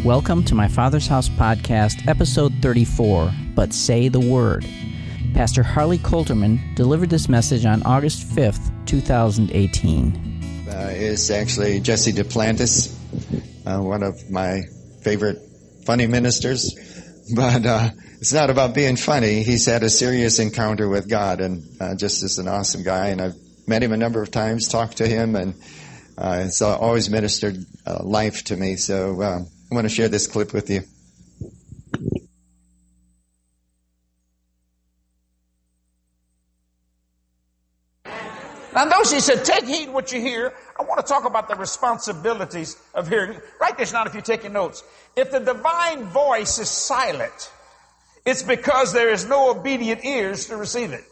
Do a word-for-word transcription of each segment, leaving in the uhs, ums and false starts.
Welcome to my Father's House podcast, episode thirty-four, But Say the Word. Pastor Harley Coulterman delivered this message on August fifth, twenty eighteen. Uh, is actually Jesse Duplantis, uh, one of my favorite funny ministers. But uh, it's not about being funny. He's had a serious encounter with God, and uh, just is an awesome guy. And I've met him a number of times, talked to him, and uh, it's always ministered uh, life to me. So uh, I want to share this clip with you. Now notice he said, take heed what you hear. I want to talk about the responsibilities of hearing. Write this down if you're taking notes. If the divine voice is silent, it's because there is no obedient ears to receive it.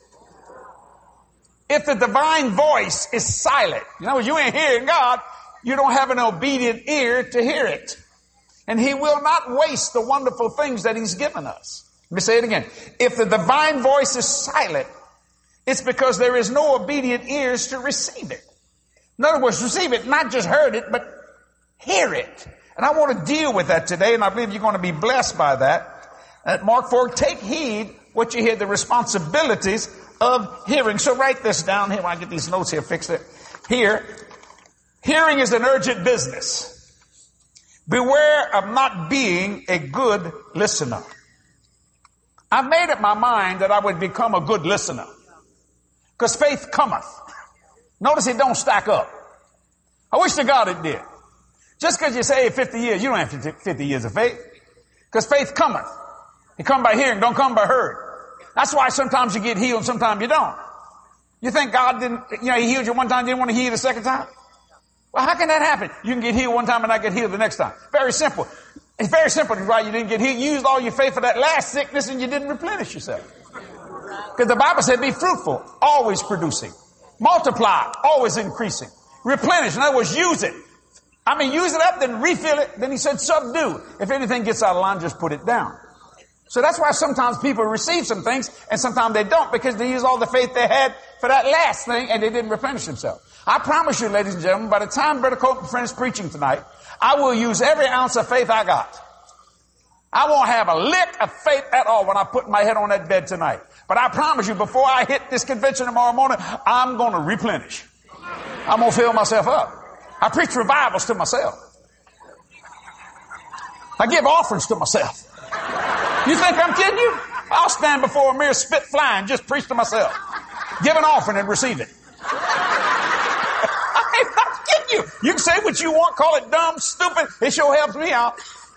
If the divine voice is silent, in other words, you ain't hearing God, you don't have an obedient ear to hear it. And He will not waste the wonderful things that He's given us. Let me say it again. If the divine voice is silent, it's because there is no obedient ears to receive it. In other words, receive it, not just heard it, but hear it. And I want to deal with that today, and I believe you're going to be blessed by that. At Mark four, take heed what you hear, the responsibilities of hearing. So write this down here. When I get these notes here, fix it. Here, hearing is an urgent business. Beware of not being a good listener. I've made up my mind that I would become a good listener. Because faith cometh. Notice it don't stack up. I wish to God it did. Just because you say fifty years, you don't have fifty years of faith. Because faith cometh. It come by hearing, don't come by heard. That's why sometimes you get healed, sometimes you don't. You think God didn't, you know, He healed you one time, didn't want to heal you the second time? Well, how can that happen? You can get healed one time and not get healed the next time. Very simple. It's very simple why you didn't get healed. You used all your faith for that last sickness and you didn't replenish yourself. Because the Bible said be fruitful, always producing. Multiply, always increasing. Replenish, in other words, use it. I mean, use it up, then refill it. Then He said subdue. If anything gets out of line, just put it down. So that's why sometimes people receive some things and sometimes they don't, because they use all the faith they had for that last thing and they didn't replenish themselves. I promise you, ladies and gentlemen, by the time Brother Copeland friend is preaching tonight, I will use every ounce of faith I got. I won't have a lick of faith at all when I put my head on that bed tonight. But I promise you, before I hit this convention tomorrow morning, I'm going to replenish. I'm going to fill myself up. I preach revivals to myself. I give offerings to myself. You think I'm kidding you? I'll stand before a mirror, spit flying, just preach to myself. Give an offering and receive it. I'm not kidding you. You can say what you want, call it dumb, stupid. It sure helps me out.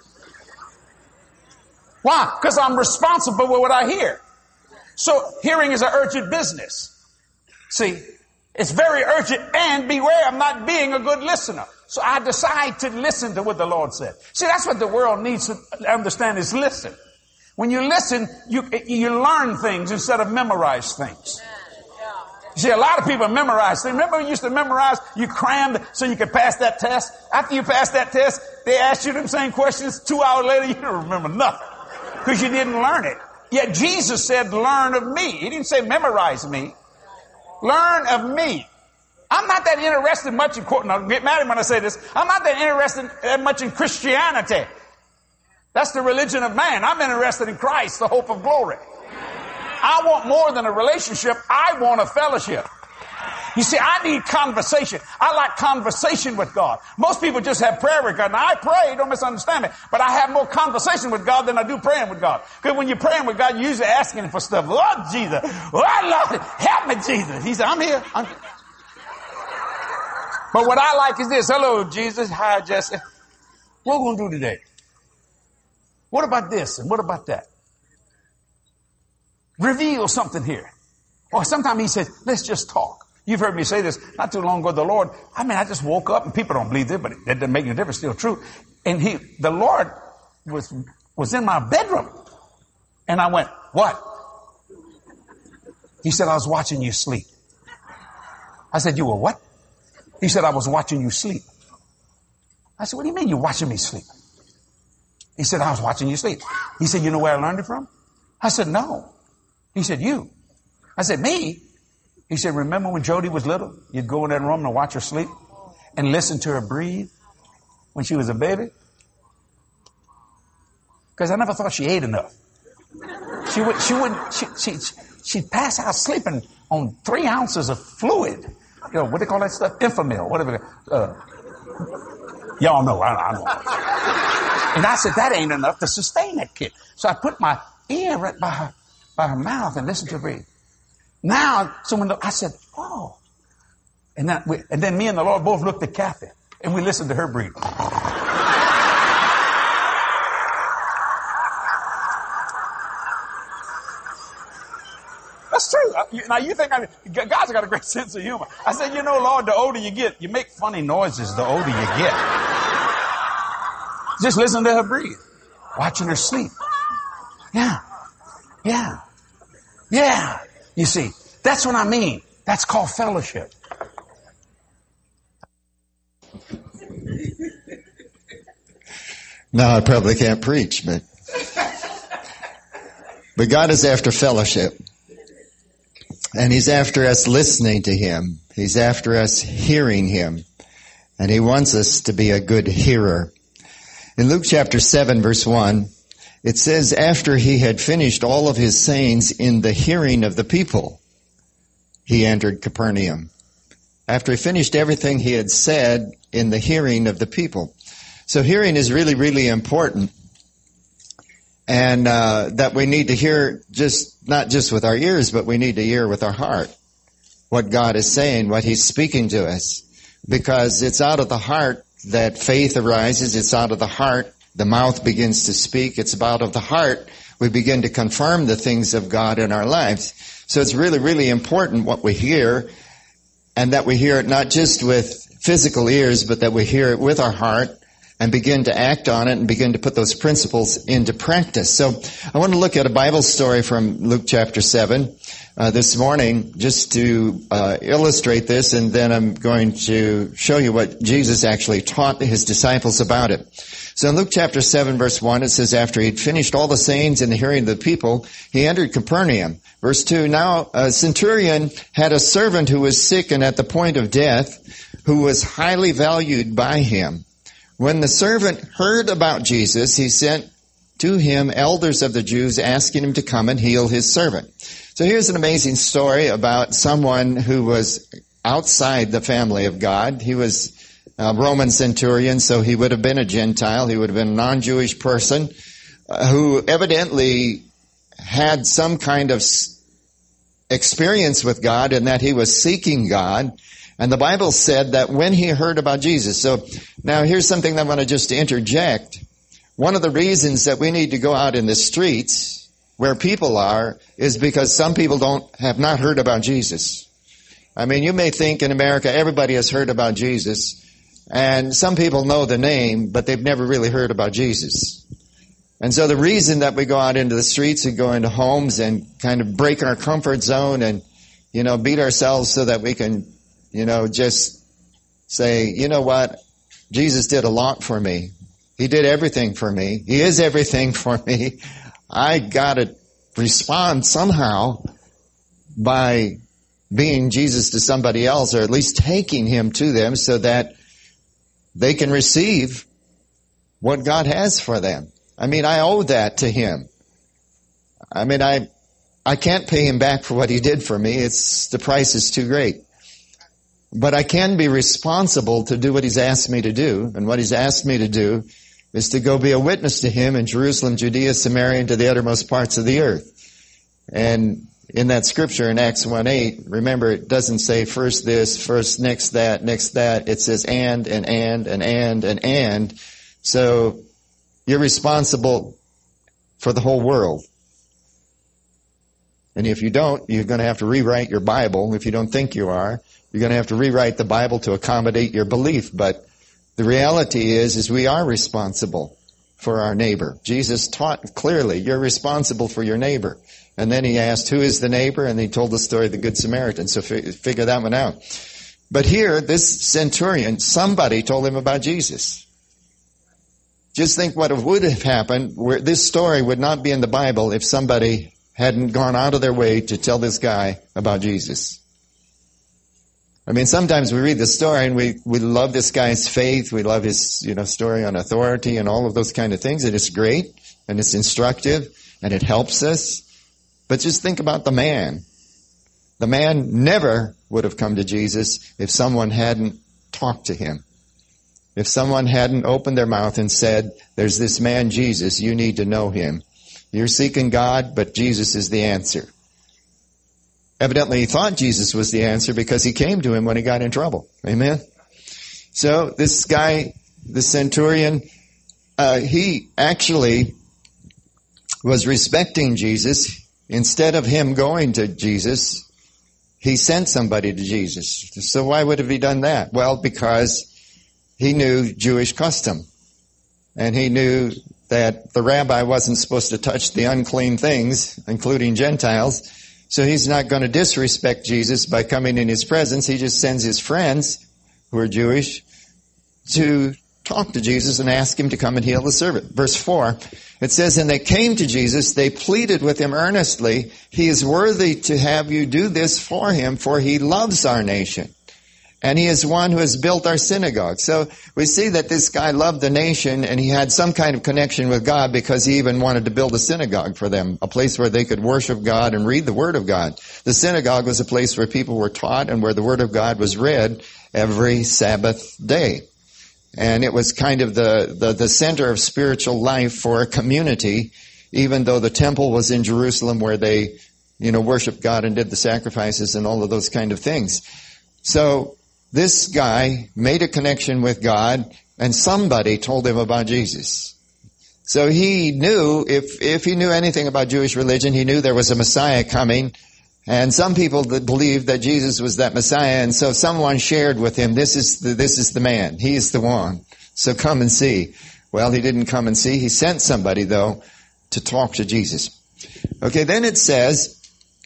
Why? Because I'm responsible for what I hear. So hearing is an urgent business. See, it's very urgent, and beware of not being a good listener. So I decide to listen to what the Lord said. See, that's what the world needs to understand is listen. When you listen, you, you learn things instead of memorize things. See, a lot of people memorize things. Remember you used to memorize, you crammed so you could pass that test? After you passed that test, they asked you them same questions. Two hours later, you don't remember nothing because you didn't learn it. Yet Jesus said, learn of me. He didn't say memorize me. Learn of me. I'm not that interested much in quoting. Now, get mad at me when I say this. I'm not that interested that much in Christianity. That's the religion of man. I'm interested in Christ, the hope of glory. I want more than a relationship. I want a fellowship. You see, I need conversation. I like conversation with God. Most people just have prayer with God. Now, I pray, don't misunderstand me, but I have more conversation with God than I do praying with God. Because when you're praying with God, you're usually asking Him for stuff. Lord Jesus, Lord, Lord, help me, Jesus. He said, I'm here. I'm... But what I like is this. Hello, Jesus. Hi, Jesse. What are we going to do today? What about this and what about that? Reveal something here. Or sometimes He says, let's just talk. You've heard me say this not too long ago. The Lord, I mean, I just woke up and people don't believe it, but that doesn't make any difference. Still true. And he, the Lord was, was in my bedroom. And I went, what? He said, I was watching you sleep. I said, you were what? He said, I was watching you sleep. I said, what do you mean you're watching me sleep? He said, I was watching you sleep. He said, you know where I learned it from? I said, no. He said, you. I said, me? He said, remember when Jody was little? You'd go in that room and watch her sleep and listen to her breathe when she was a baby? because I never thought she ate enough. She would, she would, she, she, she'd pass out sleeping on three ounces of fluid. You know, what do they call that stuff? Infamil, whatever. Uh, y'all know, I, I know. And I said, that ain't enough to sustain that kid. So I put my ear right by her, by her mouth and listened to her breathe. Now, so when the, I said, oh. And then, we, and then me and the Lord both looked at Kathy and we listened to her breathe. That's true. Now you think I, God's got a great sense of humor. I said, you know, Lord, the older you get, you make funny noises the older you get. Just listen to her breathe. Watching her sleep. Yeah. Yeah. Yeah. You see, that's what I mean. That's called fellowship. No, I probably can't preach, but but God is after fellowship. And He's after us listening to Him. He's after us hearing Him. And He wants us to be a good hearer. In Luke chapter seven, verse one, it says, after He had finished all of His sayings in the hearing of the people, He entered Capernaum. After He finished everything He had said in the hearing of the people. So hearing is really, really important. And uh, that we need to hear just, not just with our ears, but we need to hear with our heart what God is saying, what He's speaking to us. Because it's out of the heart that faith arises. It's out of the heart the mouth begins to speak. It's out of the heart we begin to confirm the things of God in our lives. So it's really, really important what we hear, and that we hear it not just with physical ears, but that we hear it with our heart and begin to act on it and begin to put those principles into practice. So I want to look at a Bible story from Luke chapter seven uh, this morning just to uh, illustrate this, and then I'm going to show you what Jesus actually taught His disciples about it. So in Luke chapter seven, verse one, it says, after He'd finished all the sayings in the hearing of the people, He entered Capernaum. Verse two, now a centurion had a servant who was sick and at the point of death, who was highly valued by him. When the servant heard about Jesus, he sent to him elders of the Jews, asking him to come and heal his servant. So here's an amazing story about someone who was outside the family of God. He was a Roman centurion, so he would have been a Gentile. He would have been a non-Jewish person uh, who evidently had some kind of experience with God, and that he was seeking God. And the Bible said that when he heard about Jesus. So now here's something that I want to just interject. One of the reasons that we need to go out in the streets where people are is because some people don't have not heard about Jesus. I mean, you may think in America everybody has heard about Jesus, and some people know the name, but they've never really heard about Jesus. And so the reason that we go out into the streets and go into homes and kind of break our comfort zone and, you know, beat ourselves so that we can, you know, just say, you know what? Jesus did a lot for me. He did everything for me. He is everything for me. I gotta respond somehow by being Jesus to somebody else, or at least taking Him to them so that they can receive what God has for them. I mean, I owe that to Him. I mean, I, I can't pay Him back for what He did for me. It's, the price is too great. But I can be responsible to do what He's asked me to do. And what He's asked me to do is to go be a witness to Him in Jerusalem, Judea, Samaria, and to the uttermost parts of the earth. And in that scripture in Acts one eight, remember, it doesn't say first this, first next that, next that. It says and, and, and, and, and, and, and. So you're responsible for the whole world. And if you don't, you're going to have to rewrite your Bible. If you don't think you are, you're going to have to rewrite the Bible to accommodate your belief. But the reality is, is we are responsible for our neighbor. Jesus taught clearly, you're responsible for your neighbor. And then He asked, who is the neighbor? And He told the story of the Good Samaritan. So f- figure that one out. But here, this centurion, somebody told him about Jesus. Just think what would have happened, where this story would not be in the Bible if somebody hadn't gone out of their way to tell this guy about Jesus. I mean, sometimes we read the story and we, we love this guy's faith. We love his, you know, story on authority and all of those kind of things. And it's great. and it's instructive, and it helps us. But just think about the man. The man never would have come to Jesus if someone hadn't talked to him. If someone hadn't opened their mouth and said, there's this man Jesus, you need to know him. You're seeking God, but Jesus is the answer. Evidently, he thought Jesus was the answer because he came to him when he got in trouble. Amen? So this guy, the centurion, uh, he actually was respecting Jesus. Instead of him going to Jesus, he sent somebody to Jesus. So why would have he done that? Well, because he knew Jewish custom. And he knew that the rabbi wasn't supposed to touch the unclean things, including Gentiles. So he's not going to disrespect Jesus by coming in his presence. He just sends his friends, who are Jewish, to talk to Jesus and ask him to come and heal the servant. Verse four, it says, and they came to Jesus, they pleaded with him earnestly, he is worthy to have you do this for him, for he loves our nation. And he is one who has built our synagogue. So we see that this guy loved the nation, and he had some kind of connection with God because he even wanted to build a synagogue for them, a place where they could worship God and read the Word of God. The synagogue was a place where people were taught and where the Word of God was read every Sabbath day. And it was kind of the, the, the center of spiritual life for a community, even though the temple was in Jerusalem where they, you know, worshiped God and did the sacrifices and all of those kind of things. So this guy made a connection with God, and somebody told him about Jesus. So he knew, if, if he knew anything about Jewish religion, he knew there was a Messiah coming. And some people that believed that Jesus was that Messiah, and so someone shared with him, this is the, this is the man. He's the one. So come and see. Well, he didn't come and see. He sent somebody, though, to talk to Jesus. Okay, then it says,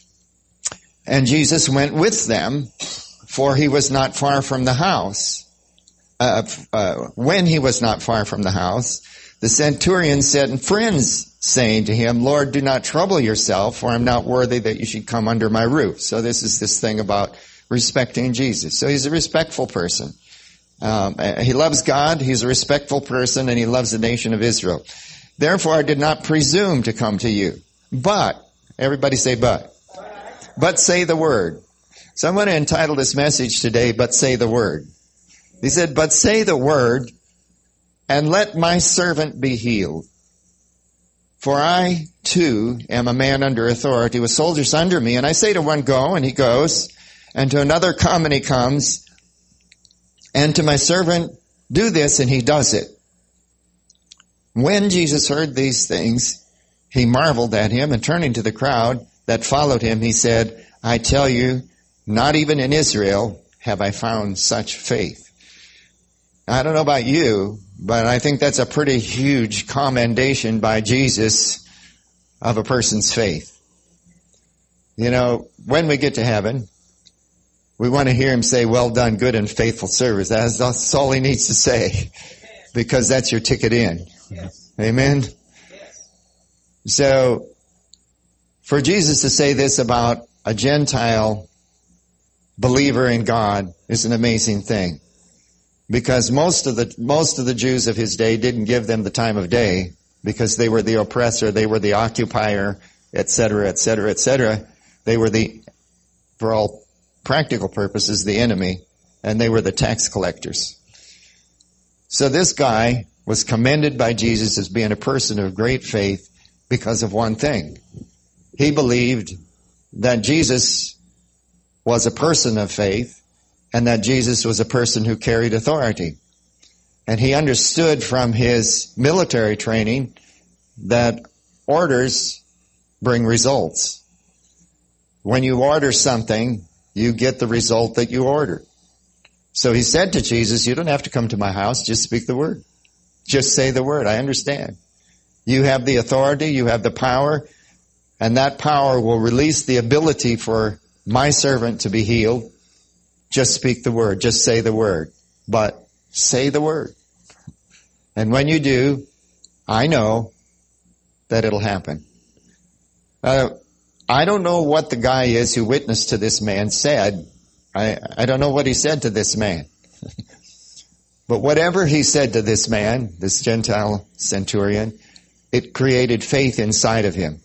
and Jesus went with them, for he was not far from the house. Uh, uh, when he was not far from the house, the centurion sent friends, saying to him, Lord, do not trouble yourself, for I'm not worthy that you should come under my roof. So this is this thing about respecting Jesus. So he's a respectful person. Um, he loves God, he's a respectful person, and he loves the nation of Israel. Therefore, I did not presume to come to you. But, everybody say but. But say the word. So I'm going to entitle this message today, But Say the Word. He said, but say the word, and let my servant be healed. For I, too, am a man under authority with soldiers under me. And I say to one, go, and he goes. And to another, come, and he comes. And to my servant, do this, and he does it. When Jesus heard these things, he marveled at him, and turning to the crowd that followed him, he said, I tell you, not even in Israel have I found such faith. I don't know about you, but I think that's a pretty huge commendation by Jesus of a person's faith. You know, when we get to heaven, we want to hear him say, well done, good and faithful servant. That's, that's all he needs to say, because that's your ticket in. Yes. Amen? Yes. So, for Jesus to say this about a Gentile believer in God is an amazing thing. Because most of the, most of the Jews of his day didn't give them the time of day because they were the oppressor, they were the occupier, et cetera, et cetera, et cetera. They were the, for all practical purposes, the enemy, and they were the tax collectors. So this guy was commended by Jesus as being a person of great faith because of one thing. He believed that Jesus was a person of faith, and that Jesus was a person who carried authority. And he understood from his military training that orders bring results. When you order something, you get the result that you order. So he said to Jesus, you don't have to come to my house, just speak the word. Just say the word, I understand. You have the authority, you have the power, and that power will release the ability for my servant to be healed. Just speak the word. Just say the word. But say the word. And when you do, I know that it'll happen. Uh, I don't know what the guy is who witnessed to this man said. I, I don't know what he said to this man. But whatever he said to this man, this Gentile centurion, it created faith inside of him.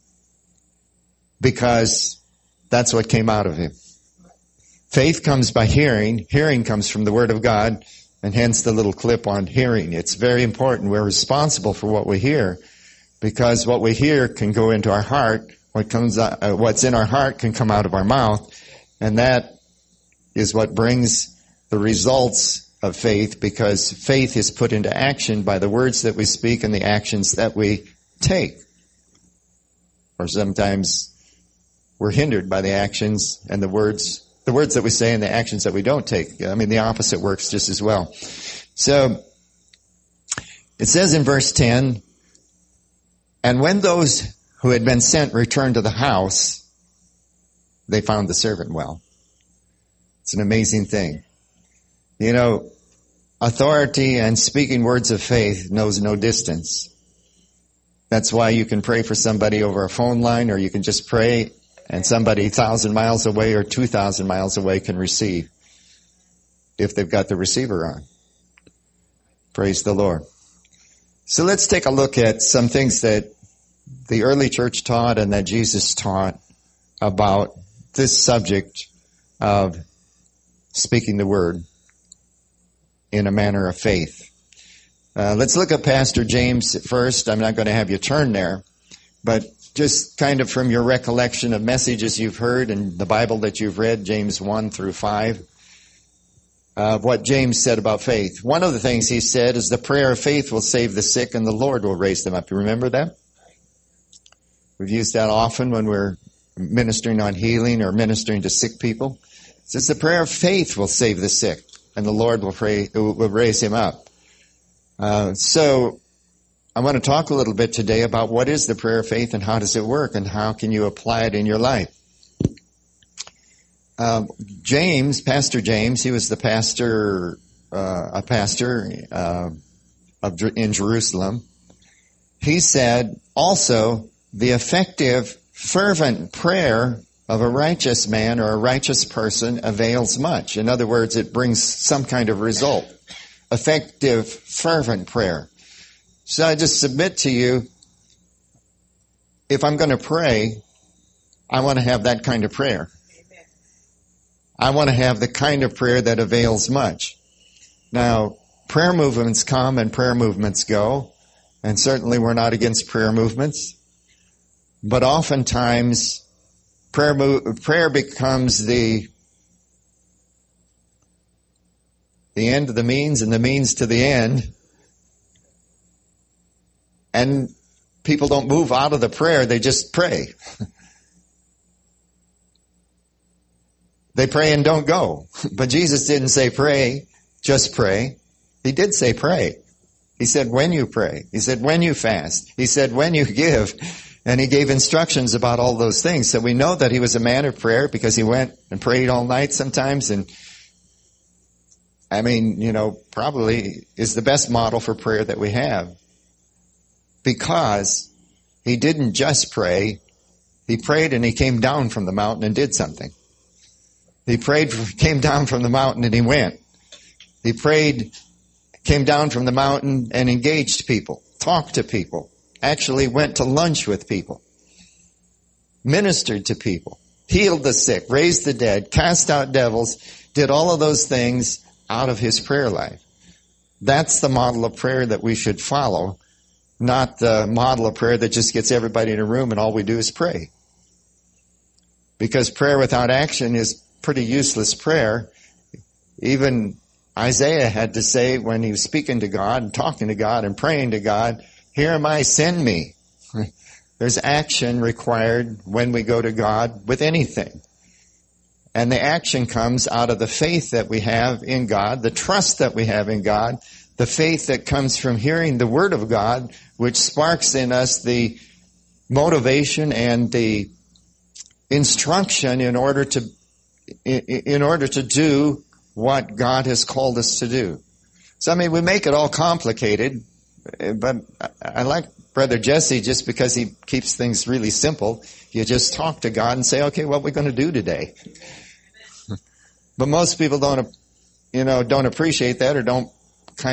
Because that's what came out of him. Faith comes by hearing. Hearing comes from the Word of God, and hence the little clip on hearing. It's very important. We're responsible for what we hear, because what we hear can go into our heart. What comes, out, uh, what's in our heart can come out of our mouth, and that is what brings the results of faith, because faith is put into action by the words that we speak and the actions that we take. Or sometimes we're hindered by the actions and the words, the words that we say and the actions that we don't take. I mean, the opposite works just as well. So, it says in verse ten, and when those who had been sent returned to the house, they found the servant well. It's an amazing thing. You know, authority and speaking words of faith knows no distance. That's why you can pray for somebody over a phone line, or you can just pray and somebody a thousand miles away or two thousand miles away can receive if they've got the receiver on. Praise the Lord. So let's take a look at some things that the early church taught and that Jesus taught about this subject of speaking the word in a manner of faith. Uh, let's look at Pastor James first. I'm not going to have you turn there, but just kind of from your recollection of messages you've heard and the Bible that you've read, James one through five, uh, what James said about faith. One of the things he said is the prayer of faith will save the sick and the Lord will raise them up. You remember that? We've used that often when we're ministering on healing or ministering to sick people. It says the prayer of faith will save the sick and the Lord will, pray, will raise him up. Uh, so, I want to talk a little bit today about what is the prayer of faith and how does it work and how can you apply it in your life. Uh, James, Pastor James, he was the pastor, uh, a pastor uh, of, in Jerusalem. He said, also, the effective, fervent prayer of a righteous man or a righteous person avails much. In other words, it brings some kind of result. Effective, fervent prayer. So I just submit to you, if I'm going to pray, I want to have that kind of prayer. Amen. I want to have the kind of prayer that avails much. Now, prayer movements come and prayer movements go, and certainly we're not against prayer movements. But oftentimes, prayer move, prayer becomes the the end of the means and the means to the end. And people don't move out of the prayer, they just pray. They pray and don't go. But Jesus didn't say pray, just pray. He did say pray. He said when you pray. He said when you fast. He said when you give. And he gave instructions about all those things. So we know that he was a man of prayer because he went and prayed all night sometimes. And I mean, you know, probably is the best model for prayer that we have. Because he didn't just pray, he prayed and he came down from the mountain and did something. He prayed, came down from the mountain and he went. He prayed, came down from the mountain and engaged people, talked to people, actually went to lunch with people, ministered to people, healed the sick, raised the dead, cast out devils, did all of those things out of his prayer life. That's the model of prayer that we should follow. Not the model of prayer that just gets everybody in a room and all we do is pray. Because prayer without action is pretty useless prayer. Even Isaiah had to say when he was speaking to God and talking to God and praying to God, here am I, send me. There's action required when we go to God with anything. And the action comes out of the faith that we have in God, the trust that we have in God, the faith that comes from hearing the Word of God, which sparks in us the motivation and the instruction in order to in order to do what God has called us to do. So, I mean, we make it all complicated, but I like Brother Jesse just because he keeps things really simple. You just talk to God and say, okay, what are we going to do today? But most people don't, you know, don't appreciate that or don't kind of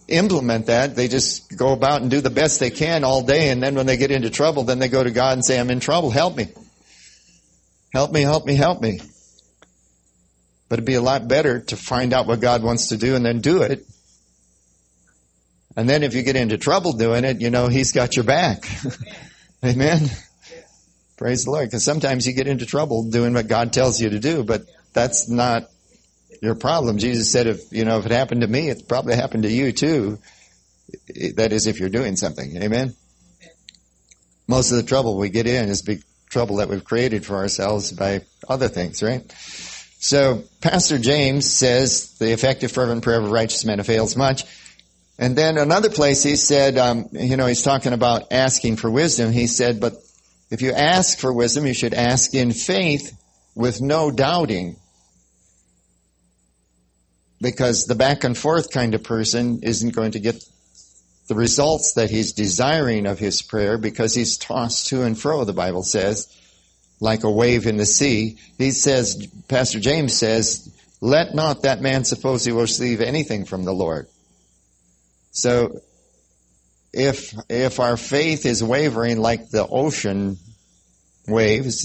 implement that. They just go about and do the best they can all day, and then when they get into trouble, then they go to God and say, I'm in trouble, help me. Help me, help me, help me. But it'd be a lot better to find out what God wants to do and then do it. And then if you get into trouble doing it, you know He's got your back. Amen? Praise the Lord. Because sometimes you get into trouble doing what God tells you to do, but that's not your problem. Jesus said, if, you know, if it happened to me, it probably happened to you too. That is, if you're doing something. Amen? Most of the trouble we get in is big trouble that we've created for ourselves by other things, right? So, Pastor James says, the effective fervent prayer of a righteous man avails much. And then another place he said, um, you know, he's talking about asking for wisdom. He said, but if you ask for wisdom, you should ask in faith with no doubting. Because the back and forth kind of person isn't going to get the results that he's desiring of his prayer, because he's tossed to and fro, the Bible says, like a wave in the sea. He says, Pastor James says, let not that man suppose he will receive anything from the Lord. So, if, if our faith is wavering like the ocean waves,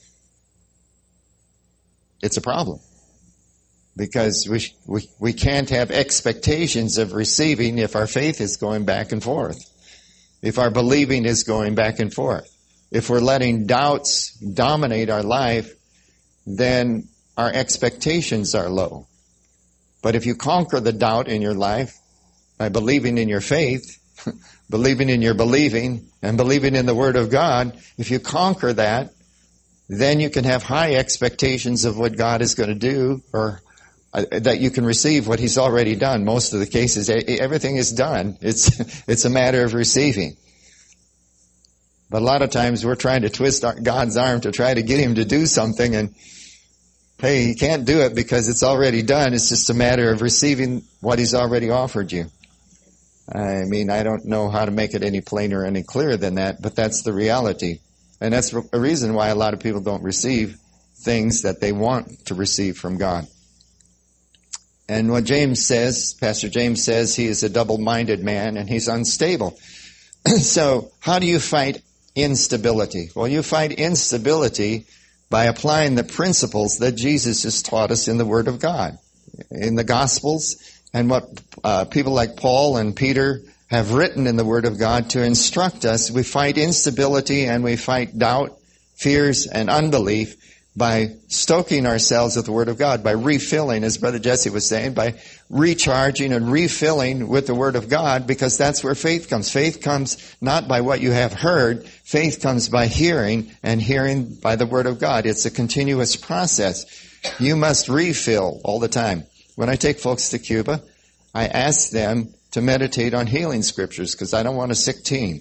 it's a problem. Because we, we, we can't have expectations of receiving if our faith is going back and forth. If our believing is going back and forth. If we're letting doubts dominate our life, then our expectations are low. But if you conquer the doubt in your life by believing in your faith, believing in your believing, and believing in the Word of God, if you conquer that, then you can have high expectations of what God is going to do, or uh, that you can receive what He's already done. Most of the cases, everything is done. It's, it's a matter of receiving. But a lot of times we're trying to twist our, God's arm to try to get Him to do something, and hey, He can't do it because it's already done. It's just a matter of receiving what He's already offered you. I mean, I don't know how to make it any plainer or any clearer than that, but that's the reality. And that's a reason why a lot of people don't receive things that they want to receive from God. And what James says, Pastor James says, he is a double-minded man and he's unstable. So, how do you fight instability? Well, you fight instability by applying the principles that Jesus has taught us in the Word of God, in the Gospels, and what uh, people like Paul and Peter have written in the Word of God to instruct us. We fight instability and we fight doubt, fears, and unbelief by stoking ourselves with the Word of God, by refilling, as Brother Jesse was saying, by recharging and refilling with the Word of God, because that's where faith comes. Faith comes not by what you have heard. Faith comes by hearing, and hearing by the Word of God. It's a continuous process. You must refill all the time. When I take folks to Cuba, I ask them to meditate on healing scriptures, because I don't want a sick team.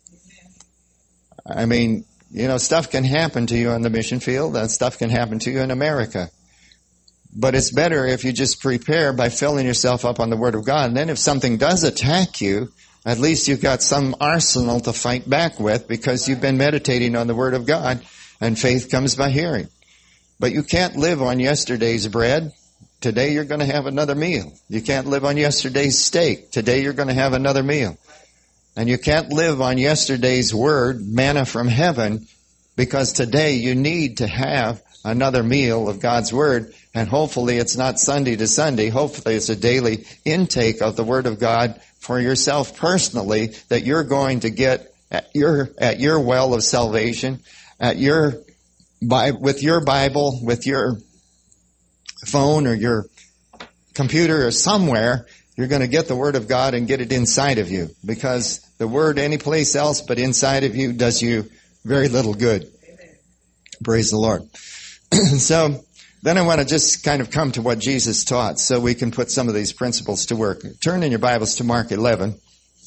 I mean, you know, stuff can happen to you on the mission field, and stuff can happen to you in America. But it's better if you just prepare by filling yourself up on the Word of God. And then if something does attack you, at least you've got some arsenal to fight back with, because you've been meditating on the Word of God, and faith comes by hearing. But you can't live on yesterday's bread. Today you're going to have another meal. You can't live on yesterday's steak. Today you're going to have another meal. And you can't live on yesterday's word, manna from heaven, because today you need to have another meal of God's Word. And hopefully it's not Sunday to Sunday. Hopefully it's a daily intake of the Word of God for yourself personally, that you're going to get at your, at your well of salvation, at your, by, with your Bible, with your phone or your computer or somewhere. You're going to get the Word of God and get it inside of you, because the Word any place else but inside of you does you very little good. Amen. Praise the Lord. So then I want to just kind of come to what Jesus taught so we can put some of these principles to work. Turn in your Bibles to Mark eleven,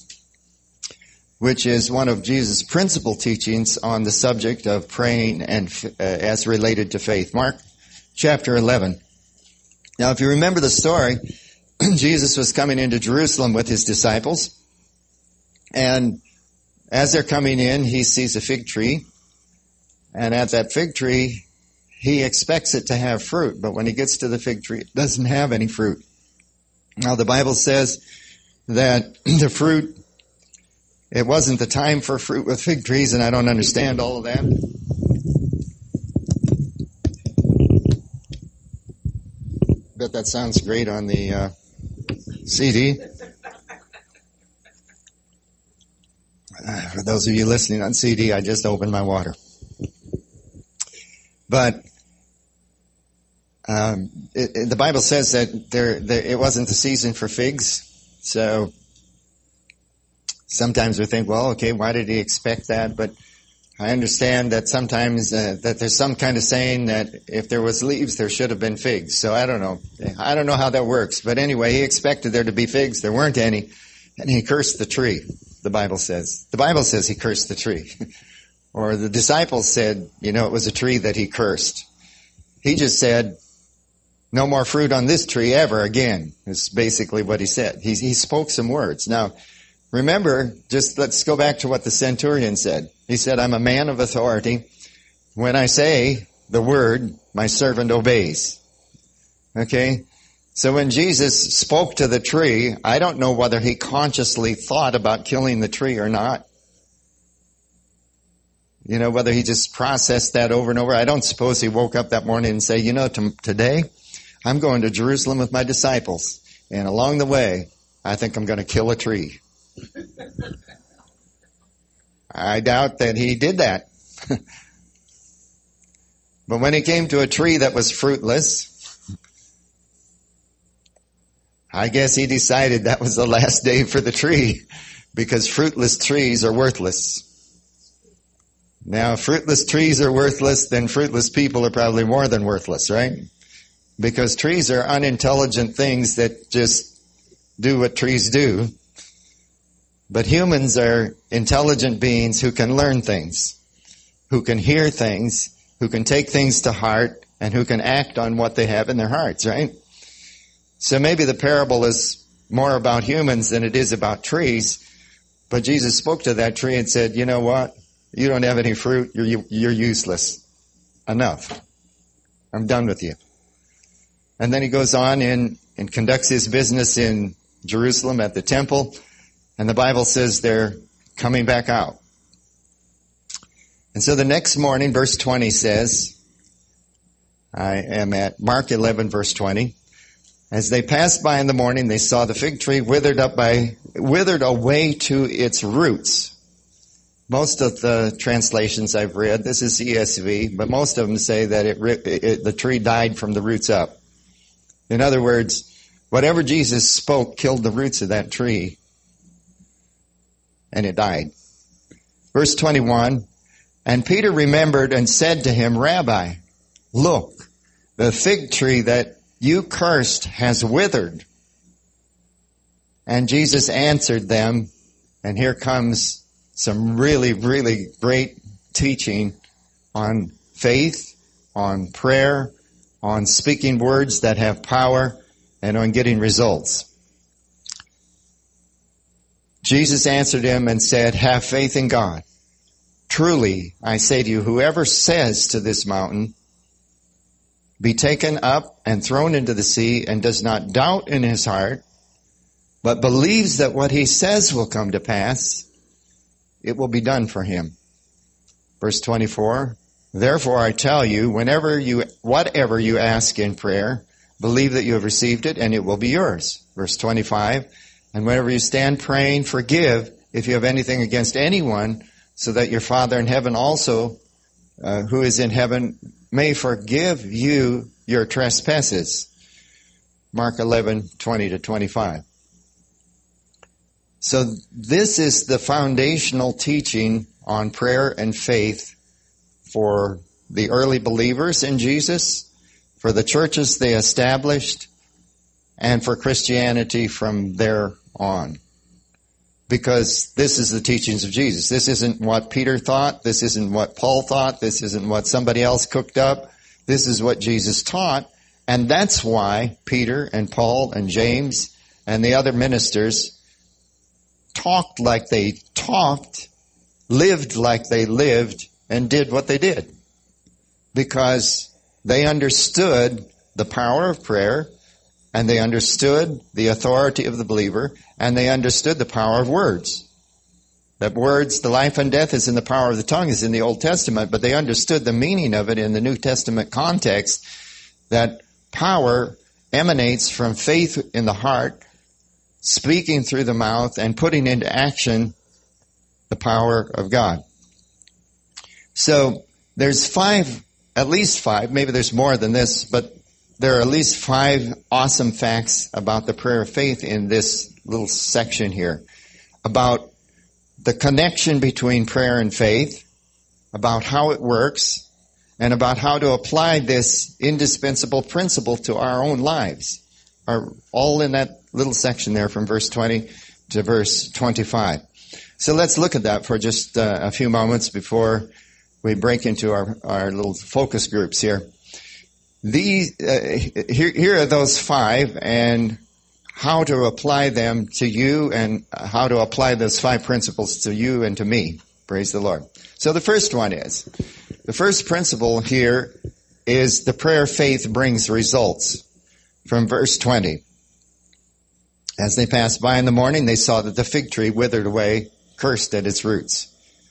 which is one of Jesus' principal teachings on the subject of praying and uh, as related to faith. Mark chapter eleven. Now, if you remember the story, Jesus was coming into Jerusalem with his disciples, and as they're coming in, he sees a fig tree, and at that fig tree, he expects it to have fruit, but when he gets to the fig tree, it doesn't have any fruit. Now, the Bible says that the fruit, it wasn't the time for fruit with fig trees, and I don't understand all of that. Bet that sounds great on the uh, C D. Uh, for those of you listening on C D, I just opened my water. But um, it, it, the Bible says that there, there, it wasn't the season for figs. So sometimes we think, well, okay, why did he expect that? But I understand that sometimes uh, that there's some kind of saying that if there was leaves, there should have been figs. So I don't know. I don't know how that works. But anyway, he expected there to be figs. There weren't any. And he cursed the tree, the Bible says. The Bible says he cursed the tree. Or the disciples said, you know, it was a tree that he cursed. He just said, no more fruit on this tree ever again, is basically what he said. He, he spoke some words. Now, remember, just let's go back to what the centurion said. He said, I'm a man of authority. When I say the word, my servant obeys. Okay? So when Jesus spoke to the tree, I don't know whether he consciously thought about killing the tree or not. You know, whether he just processed that over and over. I don't suppose he woke up that morning and say, you know, t- today I'm going to Jerusalem with my disciples. And along the way, I think I'm going to kill a tree. I doubt that he did that. But when he came to a tree that was fruitless, I guess he decided that was the last day for the tree, because fruitless trees are worthless. Now, if fruitless trees are worthless, then fruitless people are probably more than worthless, right? Because trees are unintelligent things that just do what trees do. But humans are intelligent beings who can learn things, who can hear things, who can take things to heart, and who can act on what they have in their hearts, right? So maybe the parable is more about humans than it is about trees. But Jesus spoke to that tree and said, you know what? You don't have any fruit. You're, you're useless. Enough. I'm done with you. And then he goes on in and conducts his business in Jerusalem at the temple. And the Bible says they're coming back out. And so the next morning, verse twenty says, I am at Mark eleven, verse twenty. As they passed by in the morning, they saw the fig tree withered up by, withered away to its roots. Most of the translations I've read, this is E S V, but most of them say that it, it, the tree died from the roots up. In other words, whatever Jesus spoke killed the roots of that tree, and it died. Verse twenty-one, and Peter remembered and said to him, Rabbi, look, the fig tree that you cursed has withered. And Jesus answered them, and here comes some really, really great teaching on faith, on prayer, on speaking words that have power, and on getting results. Jesus answered him and said, have faith in God. Truly, I say to you, whoever says to this mountain, be taken up and thrown into the sea, and does not doubt in his heart, but believes that what he says will come to pass, it will be done for him. Verse twenty-four, therefore I tell you, whenever you, whatever you ask in prayer, believe that you have received it, and it will be yours. Verse twenty-five, and whenever you stand praying, forgive if you have anything against anyone, so that your Father in heaven also, uh, who is in heaven, may forgive you your trespasses. Mark eleven, twenty to twenty-five. So this is the foundational teaching on prayer and faith for the early believers in Jesus, for the churches they established, and for Christianity from there on. Because this is the teachings of Jesus. This isn't what Peter thought. This isn't what Paul thought. This isn't what somebody else cooked up. This is what Jesus taught. And that's why Peter and Paul and James and the other ministers talked like they talked, lived like they lived, and did what they did. Because they understood the power of prayer, and they understood the authority of the believer, and they understood the power of words. That words, the life and death is in the power of the tongue, is in the Old Testament, but they understood the meaning of it in the New Testament context, that power emanates from faith in the heart, speaking through the mouth, and putting into action the power of God. So there's five, at least five, maybe there's more than this, but there are at least five awesome facts about the prayer of faith in this little section here, about the connection between prayer and faith, about how it works, and about how to apply this indispensable principle to our own lives, are all in that little section there from verse twenty to verse twenty-five. So let's look at that for just uh, a few moments before we break into our, our little focus groups here. These, uh, here, here are those five, and how to apply them to you, and how to apply those five principles to you and to me. Praise the Lord. So the first one is, the first principle here is the prayer of faith brings results. From verse twenty. As they passed by in the morning, they saw that the fig tree withered away, cursed at its roots.